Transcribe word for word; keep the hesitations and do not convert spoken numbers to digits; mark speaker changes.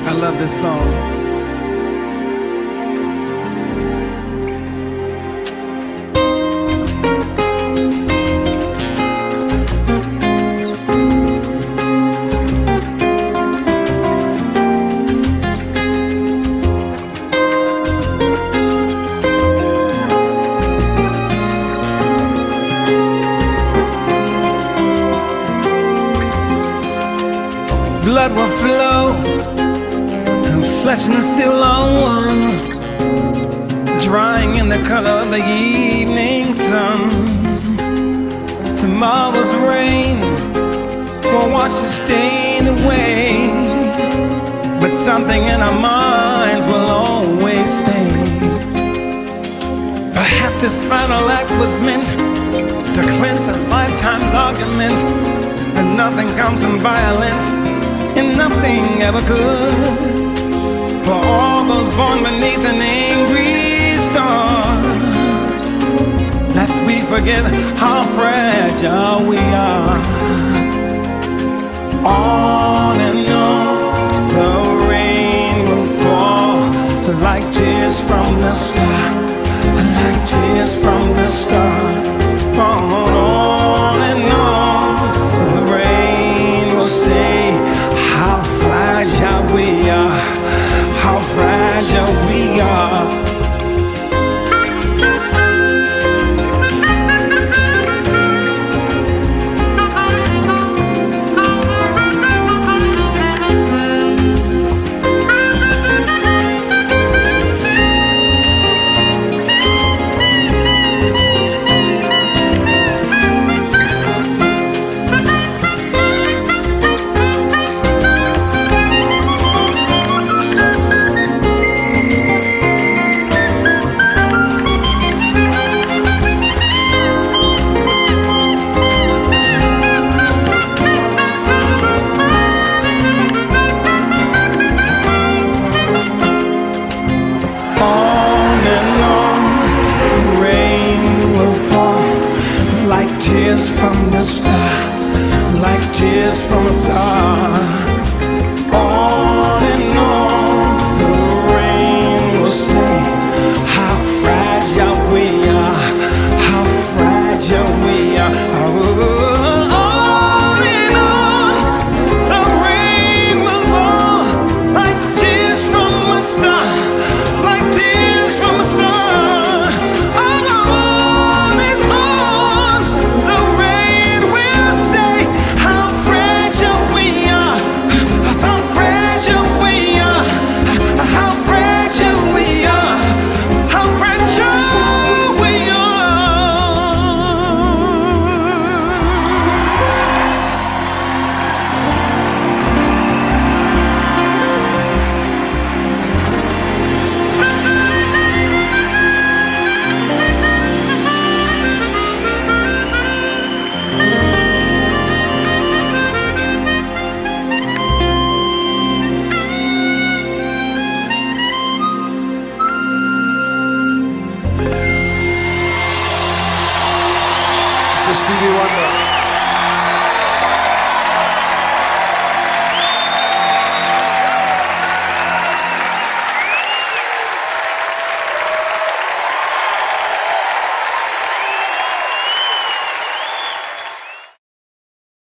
Speaker 1: I love this song. Blood will flow, and flesh and still on, drying in the color of the evening sun. Tomorrow's rain will wash the stain away, but something in our minds will always stay. Perhaps this final act was meant to cleanse a lifetime's argument, and nothing comes from violence, and nothing ever could. For all those born beneath an angry star, lest we forget how fragile we are. On and on, the rain will fall like tears from the star, like tears from the star. On, on and on, the rain will say how fragile we are, how fragile we are. Tears from the star, like tears from a star.